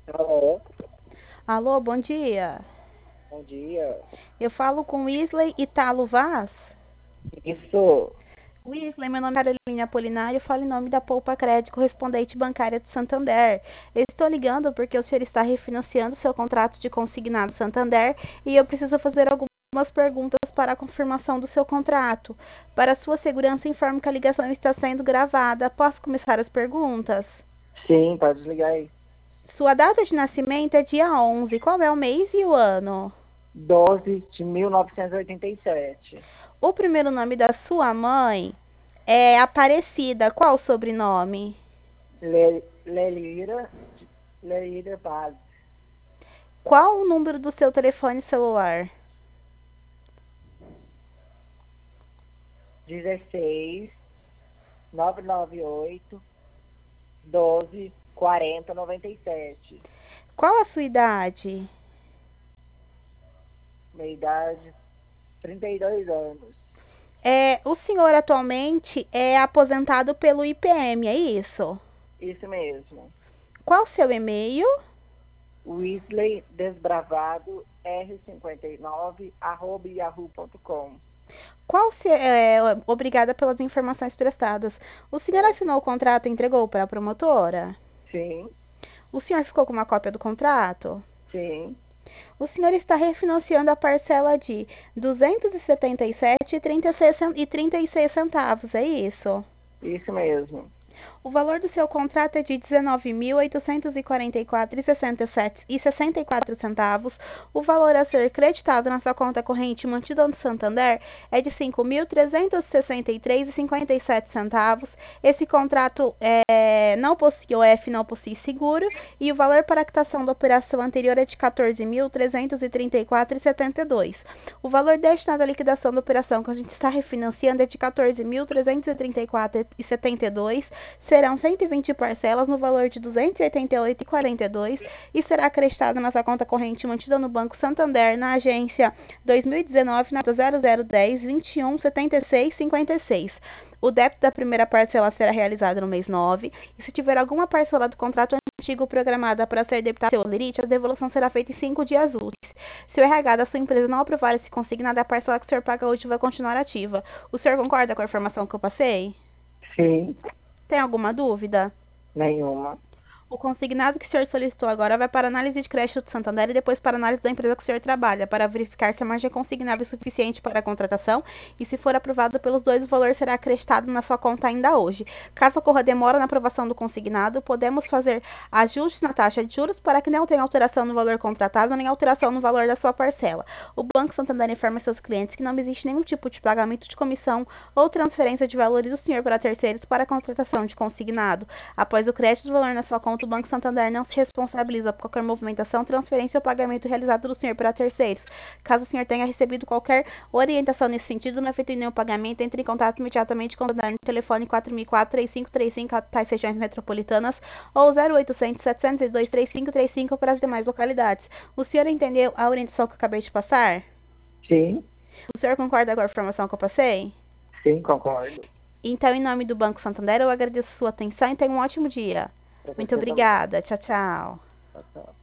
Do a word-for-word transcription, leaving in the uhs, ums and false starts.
Alô, Alô, bom dia. bom dia. Eu falo com Wesley Italo Vaz. Isso, Wesley, meu nome é Carolina Apolinário, eu falo em nome da Poupa Crédito Correspondente Bancária de Santander. Eu estou ligando porque o senhor está refinanciando seu contrato de consignado Santander e eu preciso fazer algumas perguntas para a confirmação do seu contrato. Para sua segurança, informo que a ligação está sendo gravada. Posso começar as perguntas? sim, pode desligar aí. Sua data de nascimento é dia onze. Qual é o mês e o ano? Doze de mil novecentos e oitenta e sete. O primeiro nome da sua mãe é Aparecida. Qual o sobrenome? Le, Lelira, Lelira Paz. Qual o número do seu telefone celular? dezesseis, novecentos e noventa e oito, doze, quarenta, noventa e sete. Qual a sua idade? Minha idade, trinta e dois anos. É, o senhor atualmente é aposentado pelo I P M, é isso? Isso mesmo. Qual o seu e-mail? Weasley Desbravado R cinquenta e nove arroba yahoo ponto com. Qual se, é, obrigada pelas informações prestadas. O senhor É, assinou o contrato e entregou para a promotora? sim, O senhor ficou com uma cópia do contrato? sim, O senhor está refinanciando a parcela de duzentos e setenta e sete e trinta e seis centavos, é isso? isso mesmo. O valor do seu contrato é de dezenove mil oitocentos e quarenta e quatro reais e sessenta e quatro centavos. O valor a ser creditado na sua conta corrente mantida no Santander é de cinco mil trezentos e sessenta e três reais e cinquenta e sete centavos. Esse contrato é, não possui O F, não possui seguro e o valor para a quitação da operação anterior é de quatorze mil trezentos e trinta e quatro reais e setenta e dois centavos. O valor destinado à liquidação da operação que a gente está refinanciando é de quatorze mil trezentos e trinta e quatro reais e setenta e dois centavos. Serão cento e vinte parcelas no valor de duzentos e oitenta e oito reais e quarenta e dois centavos e será acreditado na sua conta corrente mantida no Banco Santander, na agência dois mil e dezenove, nota zero zero dez, vinte e um, setenta e seis, cinquenta e seis. O débito da primeira parcela será realizado no mês nove e se tiver alguma parcela do contrato antigo programada para ser debitada pelo lerite, a devolução será feita em cinco dias úteis. Se o R H da sua empresa não aprovar esse consignado, a parcela que o senhor paga hoje vai continuar ativa. O senhor concorda com a informação que eu passei? Sim, Tem alguma dúvida? nenhuma. O consignado que o senhor solicitou agora vai para análise de crédito do Santander e depois para análise da empresa que o senhor trabalha, para verificar se a margem consignada é suficiente para a contratação e, se for aprovado pelos dois, o valor será acreditado na sua conta ainda hoje. Caso ocorra demora na aprovação do consignado, podemos fazer ajustes na taxa de juros para que não tenha alteração no valor contratado nem alteração no valor da sua parcela. O Banco Santander informa seus clientes que não existe nenhum tipo de pagamento de comissão ou transferência de valores do senhor para terceiros para a contratação de consignado. Após o crédito do valor na sua conta, o Banco Santander não se responsabiliza por qualquer movimentação, transferência ou pagamento realizado do senhor para terceiros. Caso o senhor tenha recebido qualquer orientação nesse sentido, não efetue nenhum pagamento, entre em contato imediatamente com o Santander no telefone quatro mil e quatro, três cinco três cinco para as regiões metropolitanas ou zero oitocentos, setecentos e dois, três cinco três cinco para as demais localidades. O senhor entendeu a orientação que eu acabei de passar? Sim, O senhor concorda com a informação que eu passei? sim, concordo. Então, em nome do Banco Santander, eu agradeço a sua atenção e tenha um ótimo dia. Para Muito você também. obrigada. Tchau, tchau. Tchau, tchau.